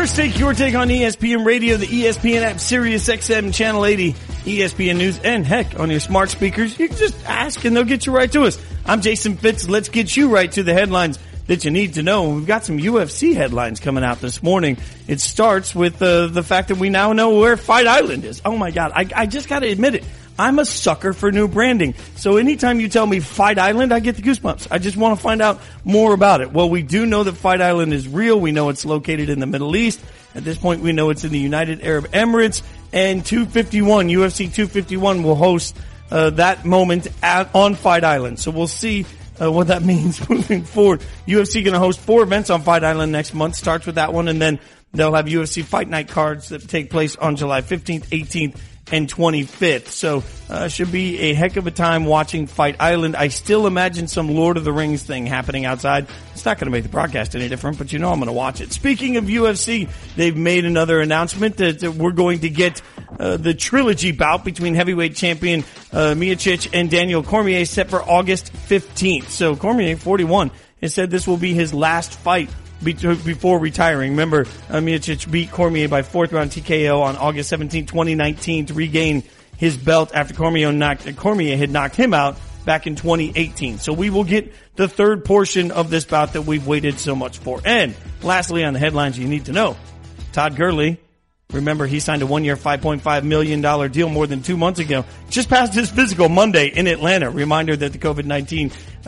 First Take, your take on ESPN Radio, the ESPN app, Sirius XM, Channel 80, ESPN News, and heck, on your smart speakers. You can just ask and they'll get you right to us. I'm Jason Fitz. Let's get you right to the headlines that you need to know. We've got some UFC headlines coming out this morning. It starts with the fact that we now know where Fight Island is. Oh my God, I just gotta admit it. I'm a sucker for new branding. So anytime you tell me Fight Island, I get the goosebumps. I just want to find out more about it. Well, we do know that Fight Island is real. We know it's located in the Middle East. At this point, we know it's in the United Arab Emirates. And 251, UFC 251 will host that moment on Fight Island. So we'll see what that means moving forward. UFC going to host 4 events on Fight Island next month. Starts with that one, and then they'll have UFC Fight Night cards that take place on July 15th, 18th, and 25th. So, should be a heck of a time watching Fight Island. I still imagine some Lord of the Rings thing happening outside. It's not going to make the broadcast any different, but you know I'm going to watch it. Speaking of UFC, they've made another announcement that we're going to get the trilogy bout between heavyweight champion Miocic and Daniel Cormier set for August 15th. So Cormier, 41, has said this will be his last fight before retiring. Remember, Miocic beat Cormier by 4th round TKO on August 17, 2019 to regain his belt after Cormier had knocked him out back in 2018. So we will get the third portion of this bout that we've waited so much for. And lastly, on the headlines you need to know, Todd Gurley, remember he signed a 1-year, $5.5 million deal more than 2 months ago. Just passed his physical Monday in Atlanta. Reminder that the COVID-19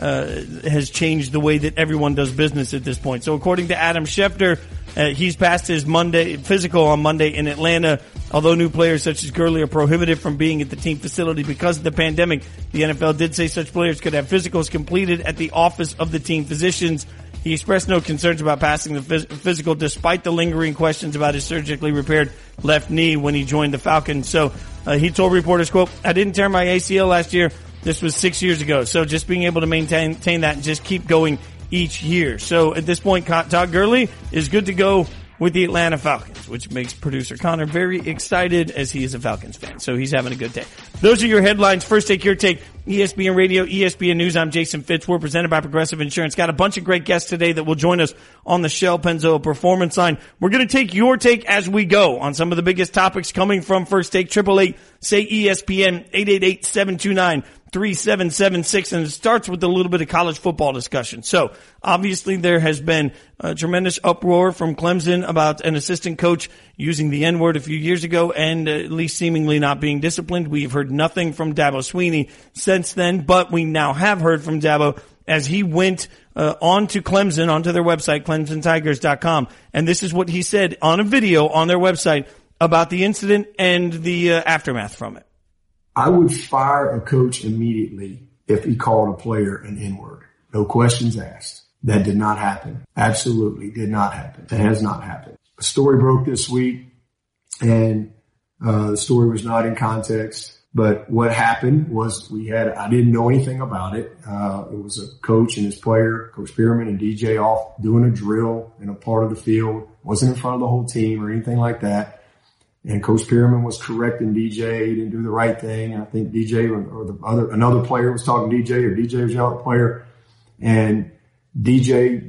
has changed the way that everyone does business at this point. So according to Adam Schefter, he's passed his Monday physical on Monday in Atlanta. Although new players such as Gurley are prohibited from being at the team facility because of the pandemic, the NFL did say such players could have physicals completed at the office of the team physicians. He expressed no concerns about passing the physical despite the lingering questions about his surgically repaired left knee when he joined the Falcons. So he told reporters, quote, "I didn't tear my ACL last year. This was 6 years ago. So just being able to maintain that and just keep going each year." So at this point, Todd Gurley is good to go with the Atlanta Falcons, which makes producer Connor very excited as he is a Falcons fan. So he's having a good day. Those are your headlines. First Take, your take. ESPN Radio, ESPN News. I'm Jason Fitz. We're presented by Progressive Insurance. Got a bunch of great guests today that will join us on the Shell Pennzoil Performance Line. We're going to take your take as we go on some of the biggest topics coming from First Take. 888 say ESPN, 888-729-3776, and it starts with a little bit of college football discussion. So obviously there has been a tremendous uproar from Clemson about an assistant coach using the N-word a few years ago and at least seemingly not being disciplined. We've heard nothing from Dabo Swinney since then, but we now have heard from Dabo as he went onto Clemson, onto their website, ClemsonTigers.com, and this is what he said on a video on their website about the incident and the aftermath from it. I would fire a coach immediately if he called a player an N-word. No questions asked. That did not happen. Absolutely did not happen. That has not happened. A story broke this week, and the story was not in context. But what happened was I didn't know anything about it. It was a coach and his player, Coach Spearman and DJ off doing a drill in a part of the field. Wasn't in front of the whole team or anything like that. And Coach Spearman was correcting DJ. He didn't do the right thing. And I think DJ or another player was talking to DJ, or DJ was yelling at the player. And DJ,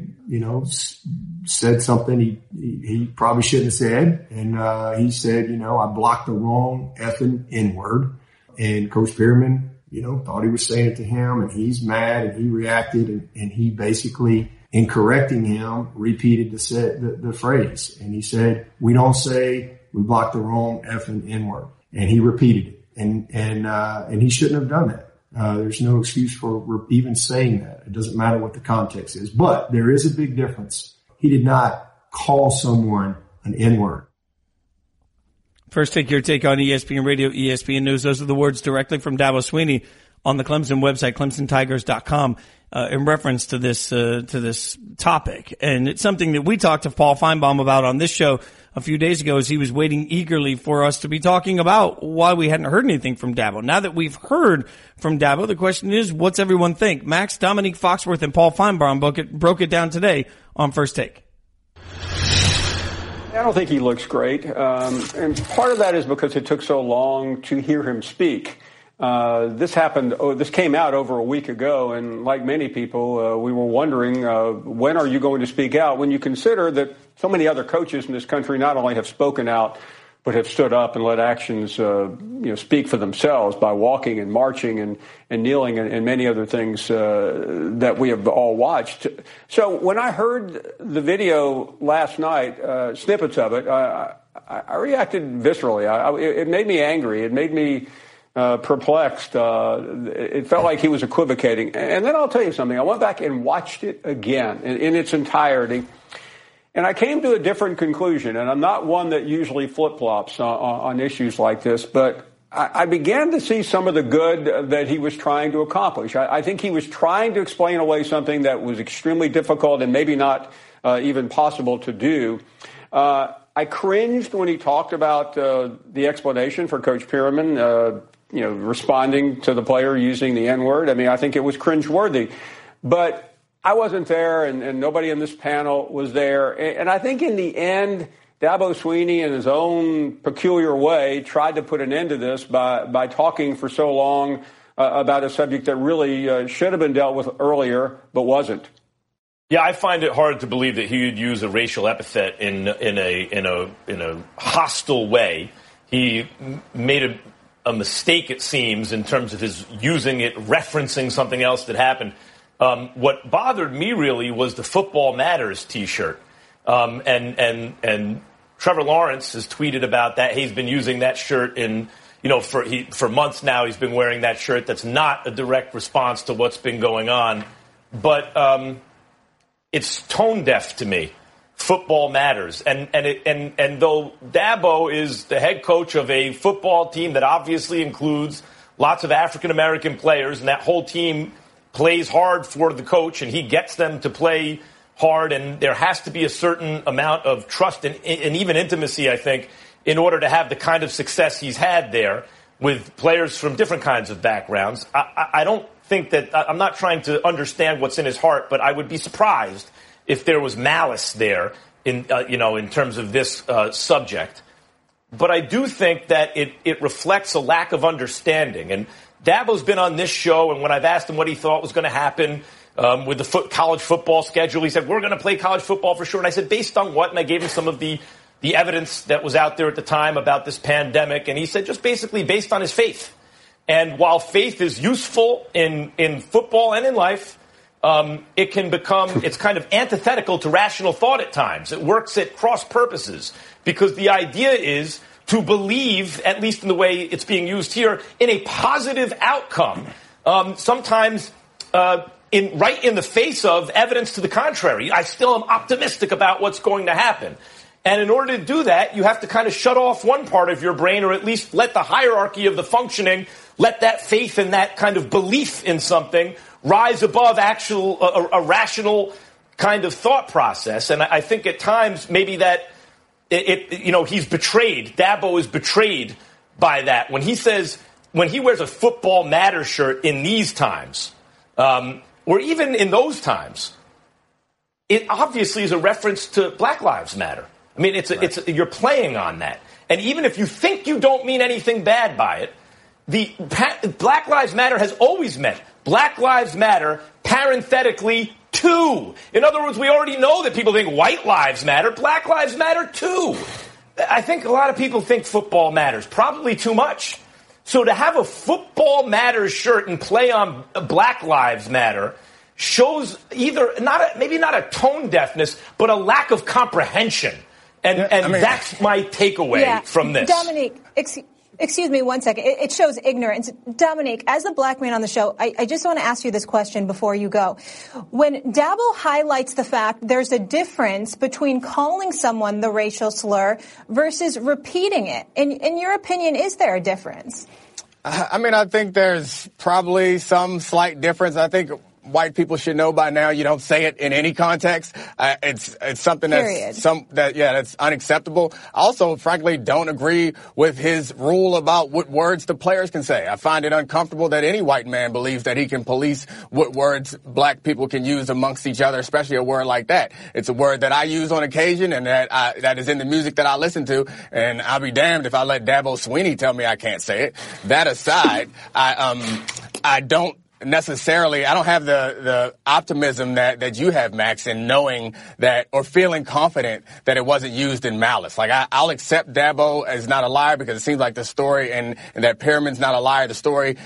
said something he probably shouldn't have said. And, he said, I blocked the wrong effing N-word. And Coach Spearman, thought he was saying it to him, and he's mad, and he reacted, and he basically, in correcting him, repeated the phrase. And he said, "We don't say we blocked the wrong effing N-word." And he repeated it. And he shouldn't have done that. There's no excuse for even saying that. It doesn't matter what the context is. But there is a big difference. He did not call someone an N-word. First Take, your take on ESPN Radio, ESPN News. Those are the words directly from Dabo Swinney on the Clemson website, ClemsonTigers.com, in reference to this topic. And it's something that we talked to Paul Feinbaum about on this show a few days ago, as he was waiting eagerly for us to be talking about why we hadn't heard anything from Dabo. Now that we've heard from Dabo, the question is, what's everyone think? Max, Dominique Foxworth, and Paul Feinbaum broke it down today on First Take. I don't think he looks great. And part of that is because it took so long to hear him speak. This happened. This came out over a week ago, and like many people, we were wondering when are you going to speak out? When you consider that so many other coaches in this country not only have spoken out, but have stood up and let actions, speak for themselves by walking and marching and kneeling and many other things that we have all watched. So when I heard the video last night, snippets of it, I reacted viscerally. It made me angry. It made me perplexed. It felt like he was equivocating. And then I'll tell you something. I went back and watched it again in its entirety. And I came to a different conclusion. And I'm not one that usually flip-flops on issues like this. But I began to see some of the good that he was trying to accomplish. I think he was trying to explain away something that was extremely difficult and maybe not even possible to do. I cringed when he talked about the explanation for Coach Pearman, responding to the player using the N-word. I mean, I think it was cringeworthy. But I wasn't there, and nobody in this panel was there. And I think in the end, Dabo Swinney, in his own peculiar way, tried to put an end to this by talking for so long about a subject that really should have been dealt with earlier, but wasn't. Yeah, I find it hard to believe that he would use a racial epithet in a hostile way. He made a mistake, it seems, in terms of his using it, referencing something else that happened. What bothered me really was the Football Matters T-shirt, and Trevor Lawrence has tweeted about that. He's been using that shirt for months now. He's been wearing that shirt. That's not a direct response to what's been going on, but it's tone deaf to me. Football matters, and though Dabo is the head coach of a football team that obviously includes lots of African American players, and that whole team plays hard for the coach, and he gets them to play hard, and there has to be a certain amount of trust and even intimacy, I think, in order to have the kind of success he's had there with players from different kinds of backgrounds. I don't think that I'm not trying to understand what's in his heart, but I would be surprised if there was malice there in terms of this subject. But I do think that it reflects a lack of understanding. And Dabo's been on this show, and when I've asked him what he thought was going to happen with the college football schedule, he said, we're going to play college football for sure. And I said, based on what? And I gave him some of the evidence that was out there at the time about this pandemic. And he said, just basically based on his faith. And while faith is useful in football and in life, it can become, it's kind of antithetical to rational thought at times. It works at cross purposes because the idea is to believe, at least in the way it's being used here, in a positive outcome, sometimes right in the face of evidence to the contrary. I still am optimistic about what's going to happen. And in order to do that, you have to kind of shut off one part of your brain, or at least let the hierarchy of the functioning, let that faith and that kind of belief in something rise above a rational kind of thought process. And I think at times maybe that he's betrayed. Dabo is betrayed by that. When he wears a Football Matters shirt in these times, or even in those times, it obviously is a reference to Black Lives Matter. I mean, you're playing on that. And even if you think you don't mean anything bad by it, the Black Lives Matter has always meant Black Lives Matter, parenthetically, too. In other words, we already know that people think white lives matter. Black lives matter, too. I think a lot of people think football matters, probably too much. So to have a Football Matters shirt and play on Black Lives Matter shows either maybe not a tone deafness, but a lack of comprehension. And that's my takeaway from this. Dominique, excuse me 1 second. It shows ignorance. Dominique, as the black man on the show, I just want to ask you this question before you go. When Dabo highlights the fact there's a difference between calling someone the racial slur versus repeating it, in your opinion, is there a difference? I think there's probably some slight difference. I think white people should know by now. You don't say it in any context. It's something that's unacceptable. I also, frankly, don't agree with his rule about what words the players can say. I find it uncomfortable that any white man believes that he can police what words black people can use amongst each other, especially a word like that. It's a word that I use on occasion and that is in the music that I listen to, and I'll be damned if I let Dabo Swinney tell me I can't say it. That aside, I don't have the optimism that you have, Max, in knowing that or feeling confident that it wasn't used in malice. Like, I'll accept Dabo as not a liar because it seems like the story and that Perriman's not a liar. The story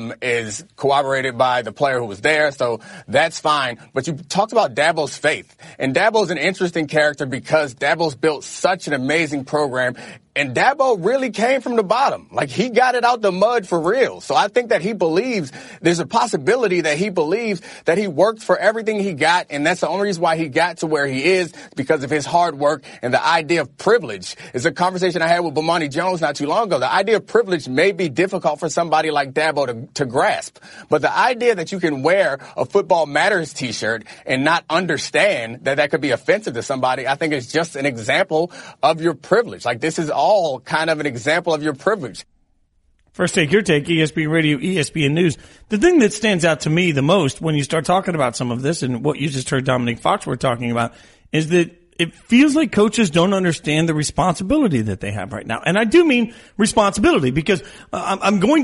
is corroborated by the player who was there, so that's fine. But you talked about Dabo's faith, and Dabo's an interesting character because Dabo's built such an amazing program. And Dabo really came from the bottom. Like, he got it out the mud for real. So I think that there's a possibility that he believes that he worked for everything he got, and that's the only reason why he got to where he is, because of his hard work. And the idea of privilege is a conversation I had with Bomani Jones not too long ago. The idea of privilege may be difficult for somebody like Dabo to grasp. But the idea that you can wear a Football Matters t-shirt and not understand that could be offensive to somebody, I think is just an example of your privilege. Like, this is all kind of an example of your privilege. First Take, Your Take, ESPN Radio, ESPN News. The thing that stands out to me the most when you start talking about some of this and what you just heard Dominique Foxworth talking about is that it feels like coaches don't understand the responsibility that they have right now. And I do mean responsibility because I'm going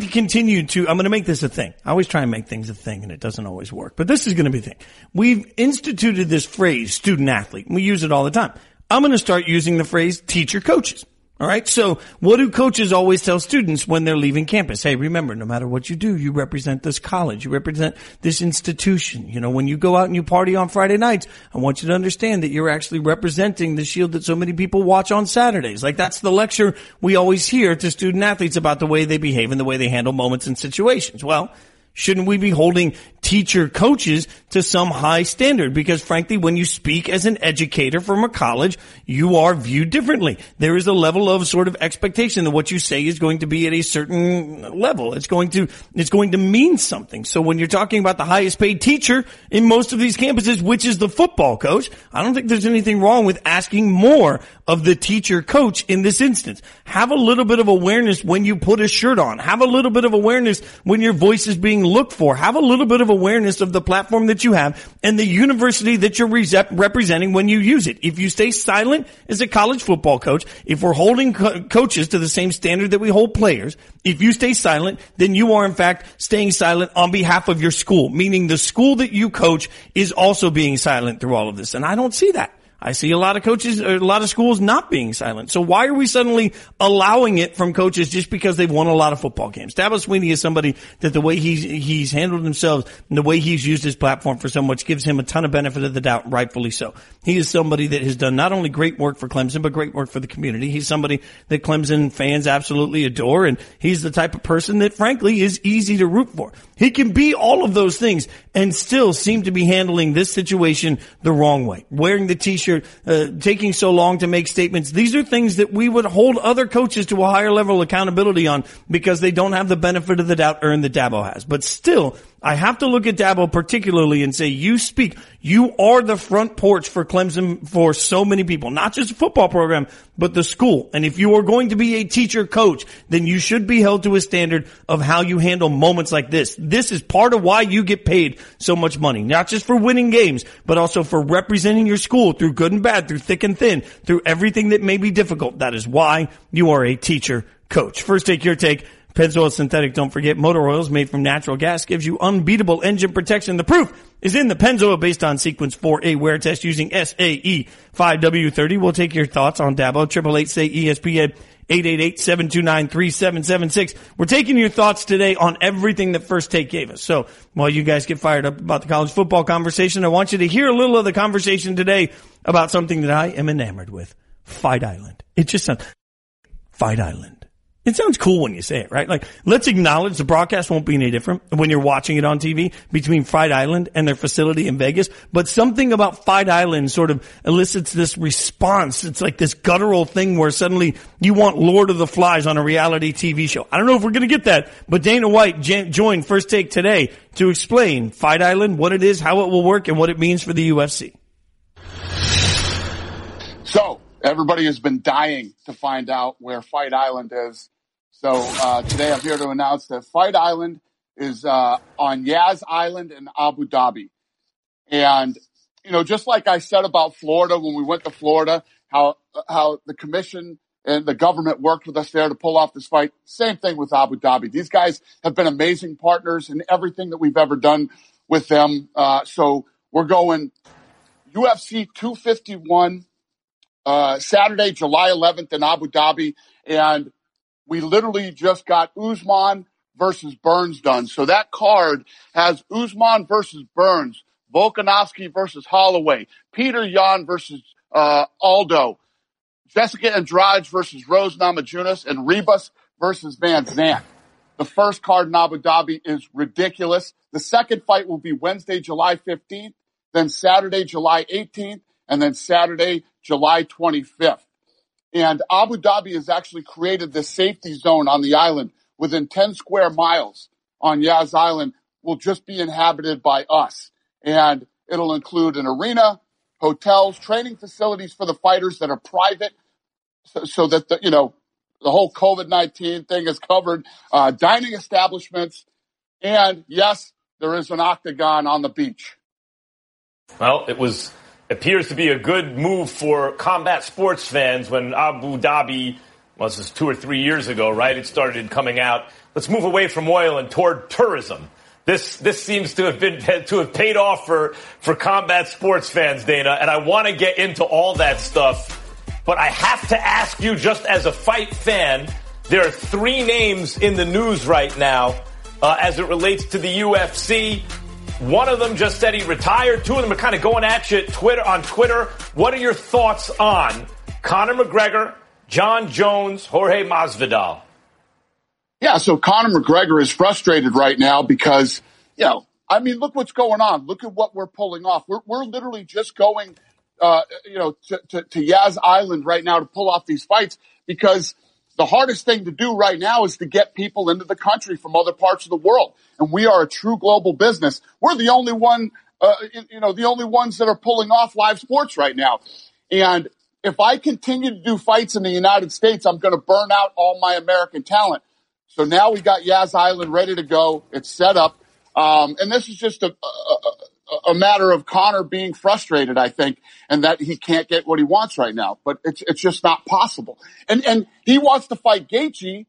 to make this a thing. I always try and make things a thing and it doesn't always work. But this is going to be a thing. We've instituted this phrase, student athlete. We use it all the time. I'm going to start using the phrase teacher coaches. All right. So what do coaches always tell students when they're leaving campus? Hey, remember, no matter what you do, you represent this college. You represent this institution. You know, when you go out and you party on Friday nights, I want you to understand that you're actually representing the shield that so many people watch on Saturdays. Like, that's the lecture we always hear to student athletes about the way they behave and the way they handle moments and situations. Well, shouldn't we be holding teacher coaches to some high standard? Because frankly, when you speak as an educator from a college, you are viewed differently. There is a level of sort of expectation that what you say is going to be at a certain level. It's going to mean something. So when you're talking about the highest paid teacher in most of these campuses, which is the football coach, I don't think there's anything wrong with asking more of the teacher coach in this instance. Have a little bit of awareness when you put a shirt on. Have a little bit of awareness when your voice is being looked for. Have a little bit of awareness of the platform that you have and the university that you're representing when you use it. If you stay silent as a college football coach, if we're holding coaches to the same standard that we hold players, if you stay silent, then you are in fact staying silent on behalf of your school, meaning the school that you coach is also being silent through all of this. And I don't see that. I see a lot of coaches, or a lot of schools not being silent. So why are we suddenly allowing it from coaches just because they've won a lot of football games? Dabo Swinney is somebody that the way he's handled himself and the way he's used his platform for so much gives him a ton of benefit of the doubt, rightfully so. He is somebody that has done not only great work for Clemson, but great work for the community. He's somebody that Clemson fans absolutely adore, and he's the type of person that, frankly, is easy to root for. He can be all of those things and still seem to be handling this situation the wrong way. Wearing the t-shirt, taking so long to make statements. These are things that we would hold other coaches to a higher level of accountability on because they don't have the benefit of the doubt earned that Dabo has. But still, I have to look at Dabo particularly and say, you speak. You are the front porch for Clemson for so many people, not just the football program, but the school. And if you are going to be a teacher coach, then you should be held to a standard of how you handle moments like this. This is part of why you get paid so much money, not just for winning games, but also for representing your school through good and bad, through thick and thin, through everything that may be difficult. That is why you are a teacher coach. First Take, Your Take. Pennzoil Synthetic, don't forget, motor oils made from natural gas gives you unbeatable engine protection. The proof is in the Pennzoil based on Sequence 4A wear test using SAE 5W30. We'll take your thoughts on Dabo. 888-SAY-ESPN 888-729-3776. We're taking your thoughts today on everything that First Take gave us. So while you guys get fired up about the college football conversation, I want you to hear a little of the conversation today about something that I am enamored with. Fight Island. It just sounds Fight Island. It sounds cool when you say it, right? Like, let's acknowledge the broadcast won't be any different when you're watching it on TV between Fight Island and their facility in Vegas. But something about Fight Island sort of elicits this response. It's like this guttural thing where suddenly you want Lord of the Flies on a reality TV show. I don't know if we're going to get that, but Dana White joined First Take today to explain Fight Island, what it is, how it will work, and what it means for the UFC. So, everybody has been dying to find out where Fight Island is. So today I'm here to announce that Fight Island is on Yas Island in Abu Dhabi. And, you know, just like I said about Florida when we went to Florida, how the commission and the government worked with us there to pull off this fight, same thing with Abu Dhabi. These guys have been amazing partners in everything that we've ever done with them. So we're going UFC 251 Saturday, July 11th in Abu Dhabi. And we literally just got Usman versus Burns done. So that card has Usman versus Burns, Volkanovski versus Holloway, Peter Yan versus Aldo, Jessica Andrade versus Rose Namajunas, and Ribas versus Van Zandt. The first card in Abu Dhabi is ridiculous. The second fight will be Wednesday, July 15th, then Saturday, July 18th, and then Saturday, July 25th. And Abu Dhabi has actually created this safety zone on the island within 10 square miles on Yas Island will just be inhabited by us. And it'll include an arena, hotels, training facilities for the fighters that are private so that, the whole COVID-19 thing is covered, dining establishments. And yes, there is an octagon on the beach. Well, appears to be a good move for combat sports fans when Abu Dhabi, this is 2 or 3 years ago, right? It started coming out. Let's move away from oil and toward tourism. This seems to have paid off for combat sports fans, Dana, and I want to get into all that stuff. But I have to ask you, just as a fight fan, there are 3 names in the news right now as it relates to the UFC. One of them just said he retired. 2 of them are kind of going at you on Twitter. What are your thoughts on Conor McGregor, Jon Jones, Jorge Masvidal? Yeah, so Conor McGregor is frustrated right now because, look what's going on. Look at what we're pulling off. We're literally just going, to Yas Island right now to pull off these fights because the hardest thing to do right now is to get people into the country from other parts of the world. And we are a true global business. We're the only one, the only ones that are pulling off live sports right now. And if I continue to do fights in the United States, I'm going to burn out all my American talent. So now we got Yas Island ready to go. It's set up. And this is just a matter of Conor being frustrated, I think, and that he can't get what he wants right now. But it's just not possible. And he wants to fight Gaethje.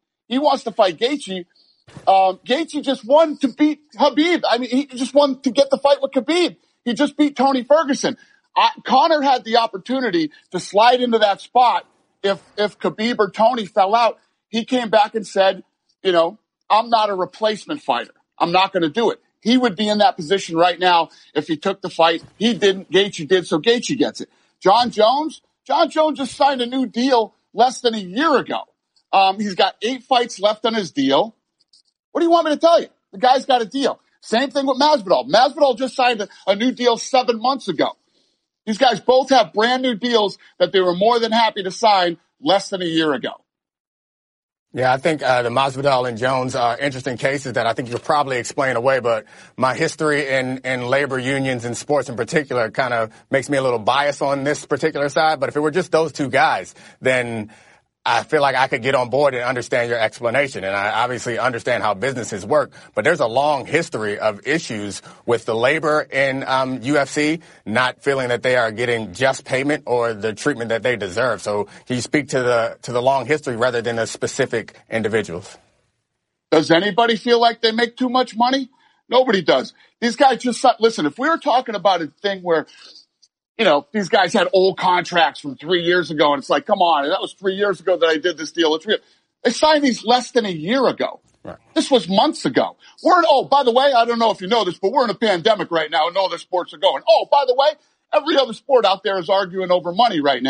Gaethje just won to beat Khabib. I mean, he just won to get the fight with Khabib. He just beat Tony Ferguson. Conor had the opportunity to slide into that spot if Khabib or Tony fell out. He came back and said, I'm not a replacement fighter. I'm not going to do it. He would be in that position right now if he took the fight. He didn't. Gaethje did, so Gaethje gets it. Jon Jones just signed a new deal less than a year ago. He's got 8 fights left on his deal. What do you want me to tell you? The guy's got a deal. Same thing with Masvidal. Masvidal just signed a new deal 7 months ago. These guys both have brand new deals that they were more than happy to sign less than a year ago. Yeah, I think the Masvidal and Jones are interesting cases that I think you could probably explain away, but my history in labor unions and sports in particular kind of makes me a little biased on this particular side. But if it were just those 2 guys, then I feel like I could get on board and understand your explanation. And I obviously understand how businesses work, but there's a long history of issues with the labor in UFC not feeling that they are getting just payment or the treatment that they deserve. So can you speak to the long history rather than the specific individuals? Does anybody feel like they make too much money? Nobody does. These guys just, listen, if we were talking about a thing where, these guys had old contracts from 3 years ago, and it's like, come on, that was 3 years ago that I did this deal. It's real. They signed these less than a year ago. Right. This was months ago. By the way, I don't know if you know this, but we're in a pandemic right now and no other sports are going. Oh, by the way, every other sport out there is arguing over money right now.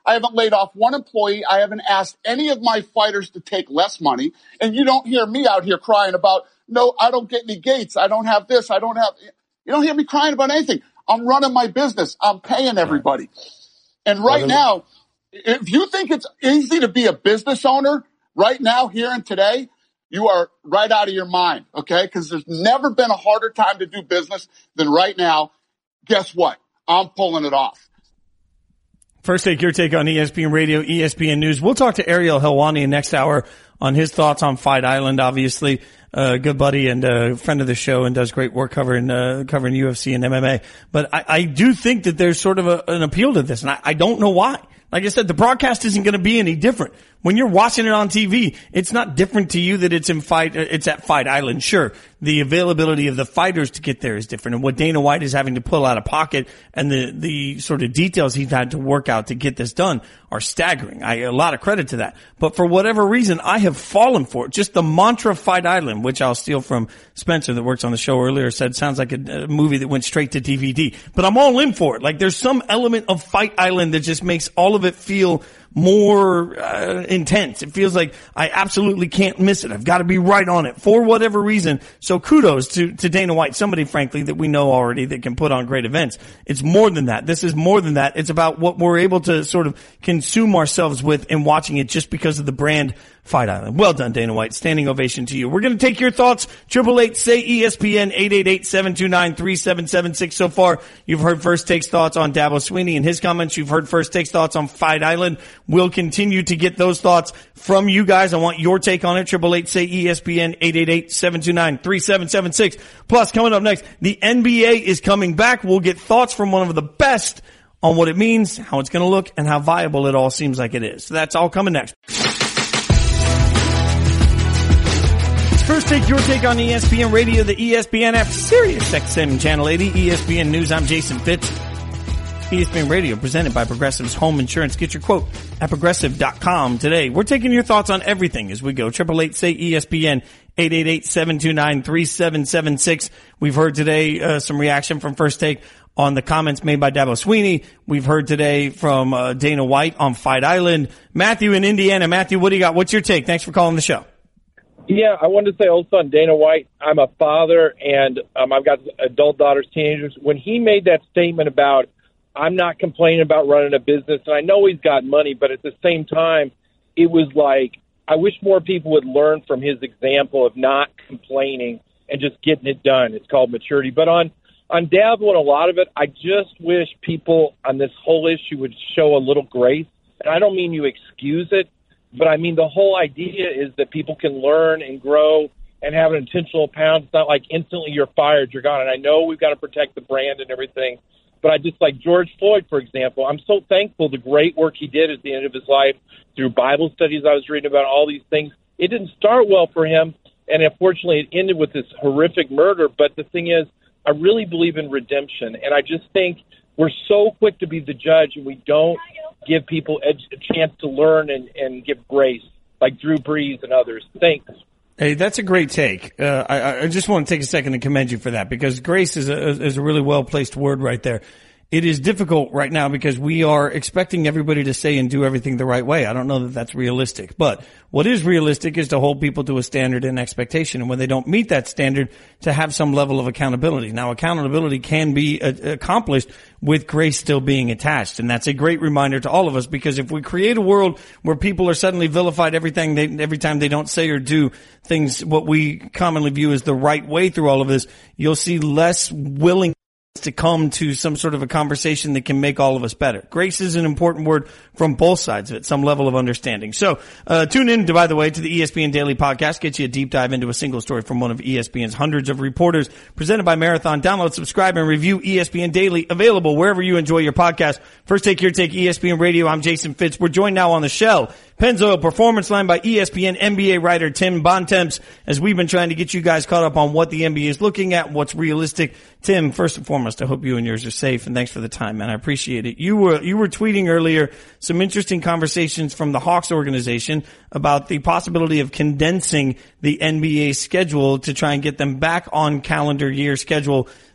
I haven't laid off one employee. I haven't asked any of my fighters to take less money. And you don't hear me out here crying about, no, I don't get any gates. I don't have this. You don't hear me crying about anything. I'm running my business. I'm paying everybody. And right now, if you think it's easy to be a business owner right now, here and today, you are right out of your mind, okay? Because there's never been a harder time to do business than right now. Guess what? I'm pulling it off. First Take, your take on ESPN Radio, ESPN News. We'll talk to Ariel Helwani next hour on his thoughts on Fight Island, obviously. Good buddy and a friend of the show and does great work covering UFC and MMA. But I do think that there's sort of an appeal to this, and I don't know why. Like I said, the broadcast isn't going to be any different. When you're watching it on TV, it's not different to you that it's at Fight Island. Sure, the availability of the fighters to get there is different, and what Dana White is having to pull out of pocket and the sort of details he's had to work out to get this done are staggering. A lot of credit to that. But for whatever reason, I have fallen for it. Just the mantra Fight Island, which I'll steal from Spencer that works on the show earlier, said sounds like a movie that went straight to DVD. But I'm all in for it. Like there's some element of Fight Island that just makes all of it feel more intense. It feels like I absolutely can't miss it. I've got to be right on it for whatever reason. So kudos to Dana White, somebody, frankly, that we know already that can put on great events. It's more than that. This is more than that. It's about what we're able to sort of consume ourselves with in watching it just because of the brand Fight Island. Well done, Dana White. Standing ovation to you. We're going to take your thoughts. 888-SAY-ESPN, 888-729-3776. So far, you've heard First Take's thoughts on Dabo Swinney and his comments. You've heard First Take's thoughts on Fight Island. We'll continue to get those thoughts from you guys. I want your take on it. 888-SAY-ESPN, 888-729-3776. Plus, coming up next, the NBA is coming back. We'll get thoughts from one of the best on what it means, how it's going to look, and how viable it all seems like it is. So that's all coming next. First Take, your take on ESPN Radio, the ESPN app, Sirius XM Channel 80, ESPN News. I'm Jason Fitz. ESPN Radio presented by Progressive's Home Insurance. Get your quote at Progressive.com today. We're taking your thoughts on everything as we go. 888-SAY-ESPN, 888-729-3776. We've heard today some reaction from First Take on the comments made by Dabo Swinney. We've heard today from Dana White on Fight Island. Matthew in Indiana. Matthew, what do you got? What's your take? Thanks for calling the show. Yeah, I wanted to say also on Dana White, I'm a father, and I've got adult daughters, teenagers. When he made that statement about, I'm not complaining about running a business, and I know he's got money, but at the same time, it was like, I wish more people would learn from his example of not complaining and just getting it done. It's called maturity. But on Dabo and a lot of it, I just wish people on this whole issue would show a little grace. And I don't mean you excuse it, but I mean the whole idea is that people can learn and grow and have an intentional pound. It's not like instantly you're fired, you're gone. And I know we've got to protect the brand and everything, but I just like George Floyd, for example. I'm so thankful the great work he did at the end of his life through Bible studies I was reading about, all these things. It didn't start well for him, and unfortunately it ended with this horrific murder. But the thing is, I really believe in redemption, and I just think we're so quick to be the judge, and we don't give people a chance to learn and give grace, like Drew Brees and others. Thanks. Hey, that's a great take. I just want to take a second and commend you for that, because grace is a really well-placed word right there. It is difficult right now because we are expecting everybody to say and do everything the right way. I don't know that that's realistic, but what is realistic is to hold people to a standard and expectation. And when they don't meet that standard, to have some level of accountability. Now, accountability can be accomplished with grace still being attached. And that's a great reminder to all of us, because if we create a world where people are suddenly vilified every time they don't say or do things what we commonly view as the right way through all of this, you'll see less willing to come to some sort of a conversation that can make all of us better. Grace is an important word from both sides of it, some level of understanding. So, tune in, by the way, to the ESPN Daily Podcast. Get you a deep dive into a single story from one of ESPN's hundreds of reporters, presented by Marathon. Download, subscribe, and review ESPN Daily, available wherever you enjoy your podcast. First Take, your take, ESPN Radio. I'm Jason Fitz. We're joined now on the Shell Pennzoil Performance Line by ESPN NBA writer Tim Bontemps, as we've been trying to get you guys caught up on what the NBA is looking at, what's realistic. Tim, first and foremost, I hope you and yours are safe, and thanks for the time, man. I appreciate it. You were tweeting earlier some interesting conversations from the Hawks organization about the possibility of condensing the NBA schedule to try and get them back on calendar year schedule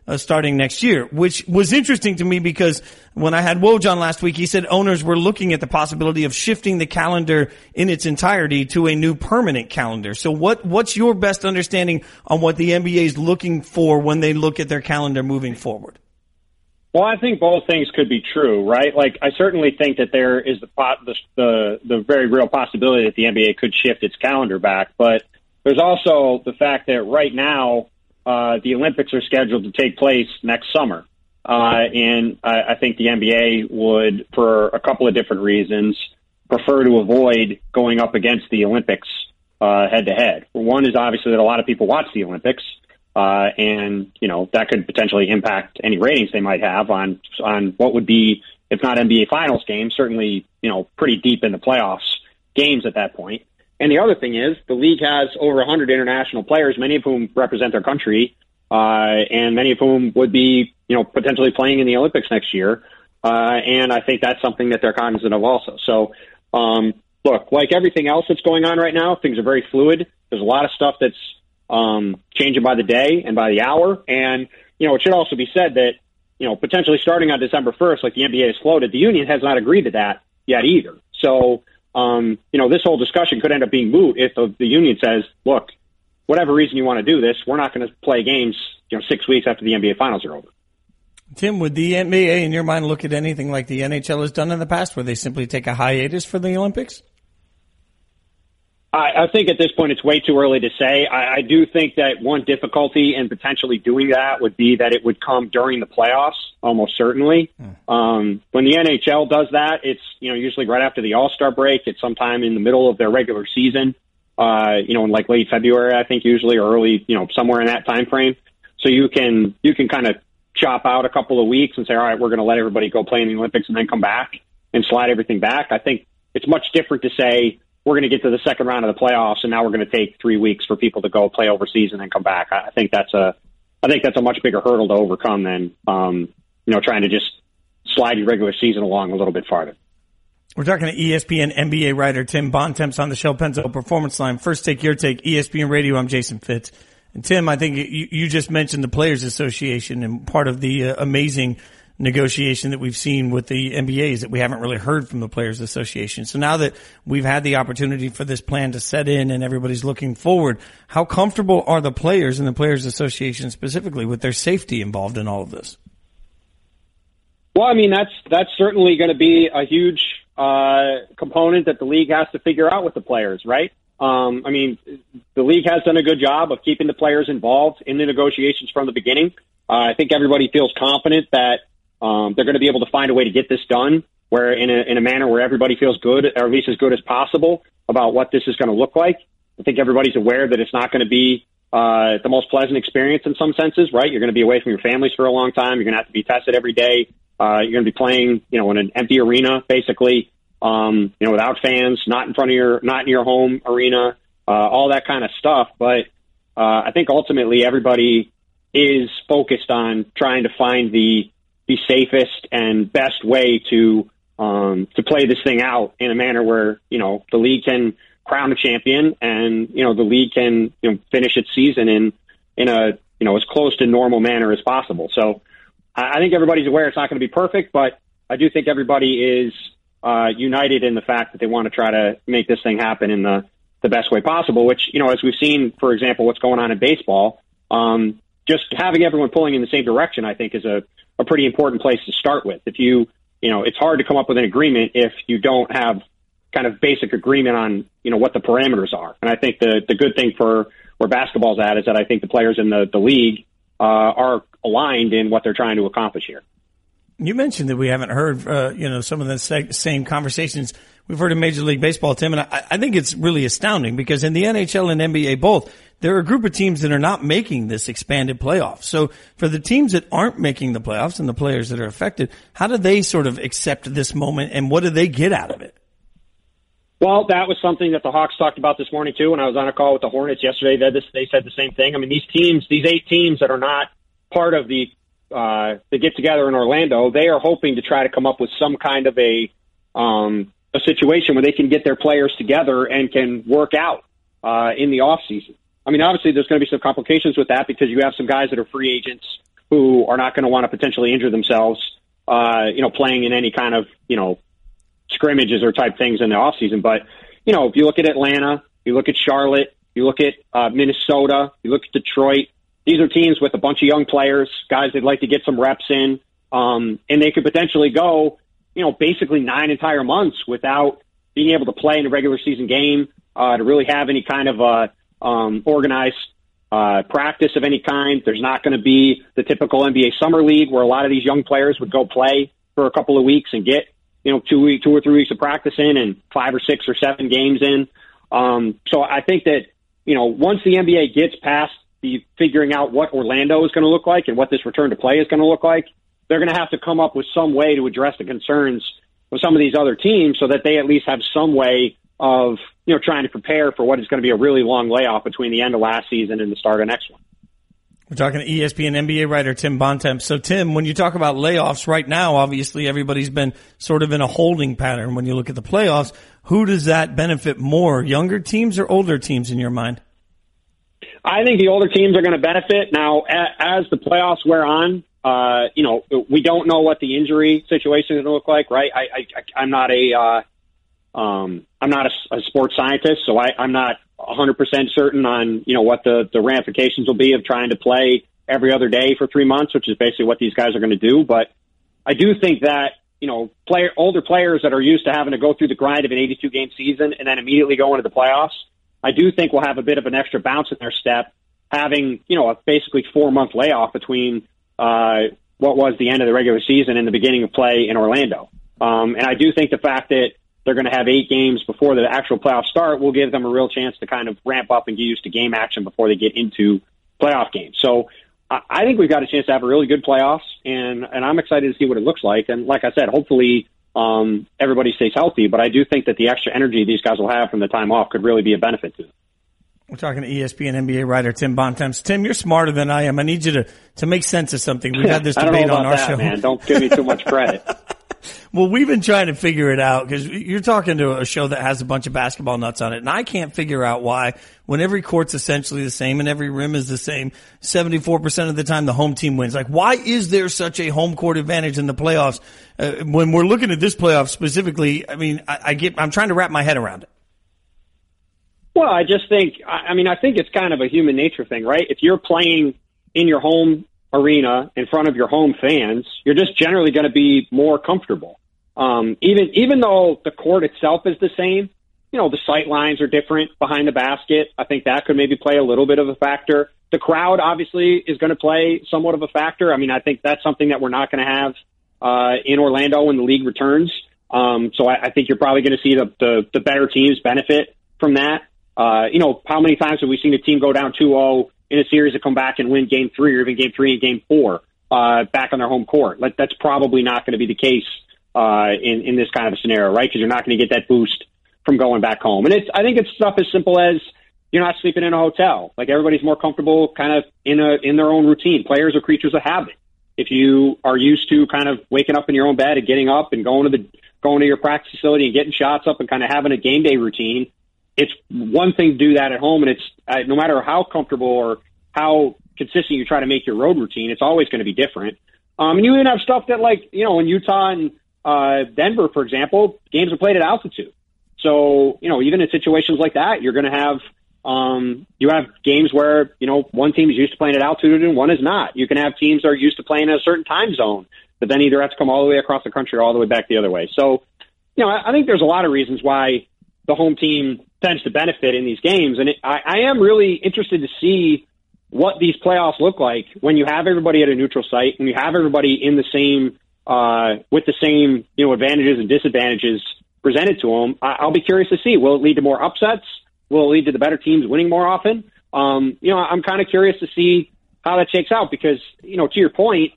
starting next year, which was interesting to me because when I had Woj on last week, he said owners were looking at the possibility of shifting the calendar in its entirety to a new permanent calendar. So what's your best understanding on what the NBA is looking for when they look at their calendar moving forward? Well, I think both things could be true, right? Like, I certainly think that there is the very real possibility that the NBA could shift its calendar back, but there's also the fact that right now, the Olympics are scheduled to take place next summer. And I think the NBA would, for a couple of different reasons, prefer to avoid going up against the Olympics head to head. One is obviously that a lot of people watch the Olympics. And, you know, that could potentially impact any ratings they might have on what would be, if not NBA Finals games, certainly, you know, pretty deep in the playoffs games at that point. And the other thing is the league has over 100 international players, many of whom represent their country, and many of whom would be, you know, potentially playing in the Olympics next year. And I think that's something that they're cognizant of also. So, look, like everything else that's going on right now, things are very fluid. There's a lot of stuff that's changing by the day and by the hour. And, you know, it should also be said that, you know, potentially starting on December 1st, like the NBA has floated, the union has not agreed to that yet either. So, you know, this whole discussion could end up being moot if the union says, look, whatever reason you want to do this, we're not going to play games, you know, 6 weeks after the NBA Finals are over. Tim, would the NBA, in your mind, look at anything like the NHL has done in the past, where they simply take a hiatus for the Olympics? I think at this point it's way too early to say. I do think that one difficulty in potentially doing that would be that it would come during the playoffs, almost certainly. When the NHL does that, it's, you know, usually right after the All-Star break. It's sometime in the middle of their regular season, you know, in like late February, I think, usually, or early, you know, somewhere in that time frame. So you can kind of chop out a couple of weeks and say, all right, we're going to let everybody go play in the Olympics and then come back and slide everything back. I think it's much different to say, we're going to get to the second round of the playoffs, and now we're going to take 3 weeks for people to go play overseas and then come back. I think that's a much bigger hurdle to overcome than, you know, trying to just slide your regular season along a little bit farther. We're talking to ESPN NBA writer Tim Bontemps on the Shell Pennzoil Performance Line. First Take, Your Take, ESPN Radio. I'm Jason Fitz. And Tim, I think you just mentioned the Players Association, and part of the amazing negotiation that we've seen with the NBA is that we haven't really heard from the Players Association. So now that we've had the opportunity for this plan to set in and everybody's looking forward, how comfortable are the players and the Players Association specifically with their safety involved in all of this? Well, I mean, that's certainly going to be a huge component that the league has to figure out with the players, right? I mean, the league has done a good job of keeping the players involved in the negotiations from the beginning. I think everybody feels confident that they're going to be able to find a way to get this done where in a manner where everybody feels good, or at least as good as possible, about what this is going to look like. I think everybody's aware that it's not going to be the most pleasant experience in some senses, right? You're going to be away from your families for a long time. You're going to have to be tested every day. You're going to be playing, you know, in an empty arena, basically, you know, without fans, not in your home arena, all that kind of stuff. But I think ultimately everybody is focused on trying to find the safest and best way to play this thing out in a manner where, you know, the league can crown a champion and, you know, the league can, you know, finish its season in a, you know, as close to normal manner as possible. So I think everybody's aware it's not going to be perfect, but I do think everybody is united in the fact that they want to try to make this thing happen in the best way possible, which, you know, as we've seen, for example, what's going on in baseball, just having everyone pulling in the same direction, I think, is a pretty important place to start with. If you know, it's hard to come up with an agreement if you don't have kind of basic agreement on, you know, what the parameters are. And I think the good thing for where basketball's at is that I think the players in the league are aligned in what they're trying to accomplish here. You mentioned that we haven't heard, you know, some of the same conversations we've heard in Major League Baseball, Tim, and I think it's really astounding because in the NHL and NBA both, there are a group of teams that are not making this expanded playoff. So for the teams that aren't making the playoffs and the players that are affected, how do they sort of accept this moment and what do they get out of it? Well, that was something that the Hawks talked about this morning, too. When I was on a call with the Hornets yesterday, they said the same thing. I mean, these 8 teams that are not part of the get together in Orlando, they are hoping to try to come up with some kind of a situation where they can get their players together and can work out in the off season. I mean, obviously there's going to be some complications with that because you have some guys that are free agents who are not going to want to potentially injure themselves, playing in any kind of, scrimmages or type things in the offseason. But, if you look at Atlanta, you look at Charlotte, you look at Minnesota, you look at Detroit, these are teams with a bunch of young players, guys they'd like to get some reps in, and they could potentially go, basically 9 entire months without being able to play in a regular season game, to really have any kind of organized practice of any kind. There's not going to be the typical NBA Summer League where a lot of these young players would go play for a couple of weeks and get, 2 or 3 weeks of practice in and 5 or 6 or 7 games in. So I think that, once the NBA gets past the figuring out what Orlando is going to look like and what this return to play is going to look like, they're going to have to come up with some way to address the concerns of some of these other teams so that they at least have some way of, trying to prepare for what is going to be a really long layoff between the end of last season and the start of next one. We're talking to ESPN NBA writer Tim Bontemps. So, Tim, when you talk about layoffs right now, obviously everybody's been sort of in a holding pattern. When you look at the playoffs, who does that benefit more, younger teams or older teams in your mind? I think the older teams are going to benefit. Now, as the playoffs wear on, we don't know what the injury situation is going to look like, right? I'm not a sports scientist, so I'm not 100% certain on, what the ramifications will be of trying to play every other day for 3 months, which is basically what these guys are going to do. But I do think that, older players that are used to having to go through the grind of an 82-game season and then immediately go into the playoffs, I do think we'll have a bit of an extra bounce in their step, having, a basically 4-month layoff between what was the end of the regular season and the beginning of play in Orlando. And I do think the fact that they're going to have 8 games before the actual playoffs start will give them a real chance to kind of ramp up and get used to game action before they get into playoff games. So I think we've got a chance to have a really good playoffs, and I'm excited to see what it looks like. And like I said, hopefully everybody stays healthy, but I do think that the extra energy these guys will have from the time off could really be a benefit to them. We're talking to ESPN NBA writer Tim Bontemps. Tim, you're smarter than I am. I need you to make sense of something. We've had this debate on our show. Man. Don't give me too much credit. Well, we've been trying to figure it out because you're talking to a show that has a bunch of basketball nuts on it, and I can't figure out why, when every court's essentially the same and every rim is the same, 74% of the time the home team wins. Like, why is there such a home court advantage in the playoffs? When we're looking at this playoff specifically, I mean, I'm trying to wrap my head around it. Well, I just think, I think it's kind of a human nature thing, right? If you're playing in your home arena in front of your home fans, you're just generally going to be more comfortable. Even though the court itself is the same, the sight lines are different behind the basket. I think that could maybe play a little bit of a factor. The crowd obviously is going to play somewhat of a factor. I think that's something that we're not going to have in Orlando when the league returns. So I think you're probably going to see the better teams benefit from that. How many times have we seen a team go down 2-0 in a series and come back and win game 3 or even game 3 and game 4 back on their home court? That's probably not going to be the case in this kind of a scenario, right? Because you're not going to get that boost from going back home. And I think it's stuff as simple as you're not sleeping in a hotel. Like, everybody's more comfortable kind of in their own routine. Players are creatures of habit. If you are used to kind of waking up in your own bed and getting up and going to your practice facility and getting shots up and kind of having a game day routine, it's one thing to do that at home, and it's no matter how comfortable or how consistent you try to make your road routine, it's always going to be different. And you even have stuff that, like, in Utah and Denver, for example, games are played at altitude. So, even in situations like that, you're going to have you have games where, one team is used to playing at altitude and one is not. You can have teams that are used to playing in a certain time zone, but then either have to come all the way across the country or all the way back the other way. So, I think there's a lot of reasons why the home team tends to benefit in these games. And I am really interested to see what these playoffs look like when you have everybody at a neutral site, when you have everybody in the same, with the same, advantages and disadvantages presented to them. I'll be curious to see, will it lead to more upsets? Will it lead to the better teams winning more often? I'm kind of curious to see how that shakes out because, to your point,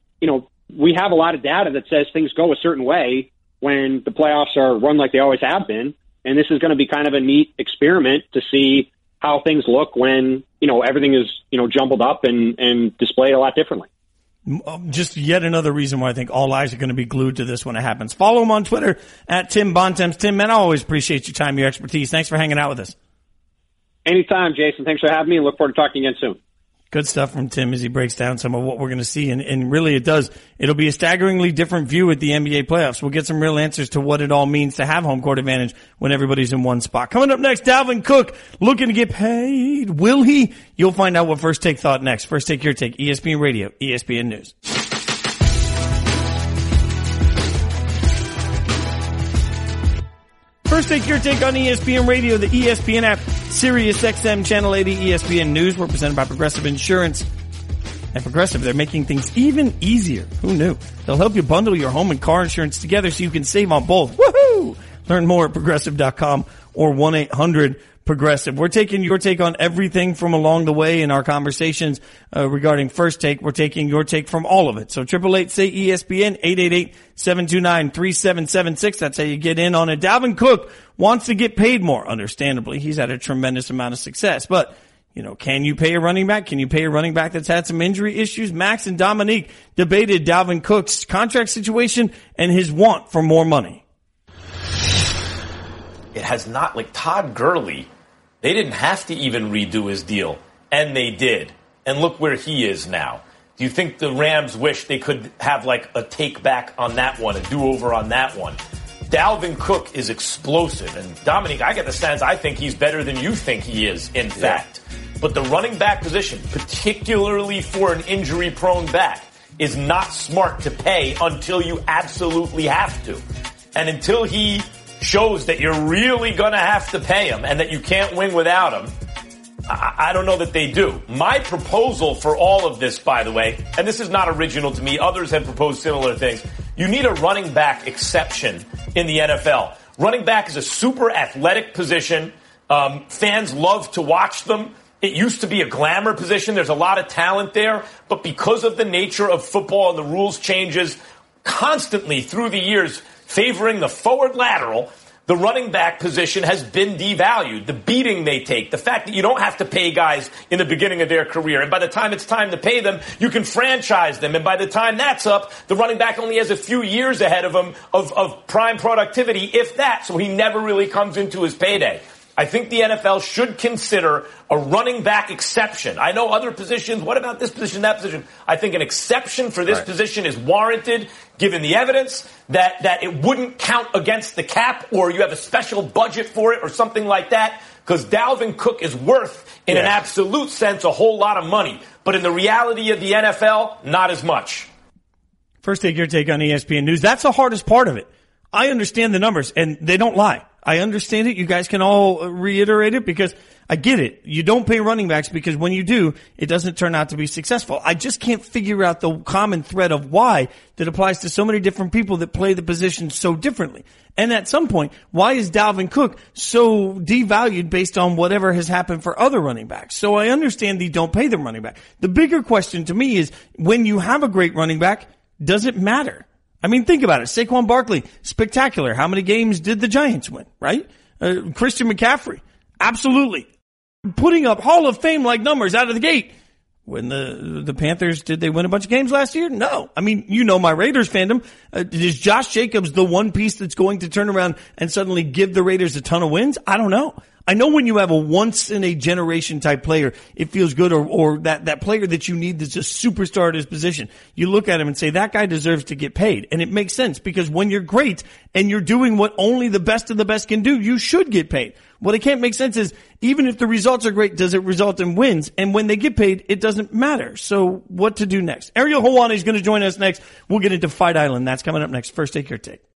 we have a lot of data that says things go a certain way when the playoffs are run like they always have been. And this is going to be kind of a neat experiment to see how things look when, everything is, jumbled up and displayed a lot differently. Just yet another reason why I think all eyes are going to be glued to this when it happens. Follow him on Twitter at Tim Bontemps. Tim, man, I always appreciate your time, your expertise. Thanks for hanging out with us. Anytime, Jason. Thanks for having me and look forward to talking again soon. Good stuff from Tim as he breaks down some of what we're going to see. And really it'll be a staggeringly different view at the NBA playoffs. We'll get some real answers to what it all means to have home court advantage when everybody's in one spot. Coming up next, Dalvin Cook looking to get paid. Will he? You'll find out what First Take thought next. First Take, Your Take, ESPN Radio, ESPN News. First Take, Your Take on ESPN Radio, the ESPN app, Sirius XM Channel 80, ESPN News. We're presented by Progressive Insurance. And Progressive, they're making things even easier. Who knew? They'll help you bundle your home and car insurance together so you can save on both. Woohoo! Learn more at Progressive.com or 1-800-PROGRESSIVE. We're taking your take on everything from along the way in our conversations regarding First Take. We're taking your take from all of it. So 888-SAY-ESPN, 888-729-3776. That's how you get in on it. Dalvin Cook wants to get paid more. Understandably, he's had a tremendous amount of success. But, can you pay a running back? Can you pay a running back that's had some injury issues? Max and Dominique debated Dalvin Cook's contract situation and his want for more money. It has not, like Todd Gurley, they didn't have to even redo his deal, and they did. And look where he is now. Do you think the Rams wish they could have like a take back on that one, a do-over on that one? Dalvin Cook is explosive, and Dominique, I get the sense I think he's better than you think he is, in fact. But the running back position, particularly for an injury-prone back, is not smart to pay until you absolutely have to. And until he shows that you're really going to have to pay him and that you can't win without him, I don't know that they do. My proposal for all of this, by the way, and this is not original to me, others have proposed similar things, you need a running back exception in the NFL. Running back is a super athletic position. Fans love to watch them. It used to be a glamour position. There's a lot of talent there. But because of the nature of football and the rules changes constantly through the years favoring the forward lateral, the running back position has been devalued. The beating they take, the fact that you don't have to pay guys in the beginning of their career, and by the time it's time to pay them, you can franchise them, and by the time that's up, the running back only has a few years ahead of him of prime productivity, if that, so he never really comes into his payday. I think the NFL should consider a running back exception. I know other positions. What about this position, that position? I think an exception for this position is warranted, given the evidence that it wouldn't count against the cap, or you have a special budget for it or something like that, because Dalvin Cook is worth, in an absolute sense, a whole lot of money. But in the reality of the NFL, not as much. First Take, Your Take on ESPN News. That's the hardest part of it. I understand the numbers, and they don't lie. I understand it. You guys can all reiterate it because I get it. You don't pay running backs because when you do, it doesn't turn out to be successful. I just can't figure out the common thread of why that applies to so many different people that play the position so differently. And at some point, why is Dalvin Cook so devalued based on whatever has happened for other running backs? So I understand the don't pay them running back. The bigger question to me is when you have a great running back, does it matter? I mean, think about it. Saquon Barkley, spectacular. How many games did the Giants win, right? Christian McCaffrey, absolutely. Putting up Hall of Fame-like numbers out of the gate. When the Panthers, did they win a bunch of games last year? No. I mean, my Raiders fandom. Is Josh Jacobs the one piece that's going to turn around and suddenly give the Raiders a ton of wins? I don't know. I know when you have a once-in-a-generation type player, it feels good, or that player that you need that's a superstar at his position. You look at him and say, that guy deserves to get paid. And it makes sense because when you're great and you're doing what only the best of the best can do, you should get paid. What it can't make sense is, even if the results are great, does it result in wins? And when they get paid, it doesn't matter. So what to do next? Ariel Helwani is going to join us next. We'll get into Fight Island. That's coming up next. First Take, Your Take.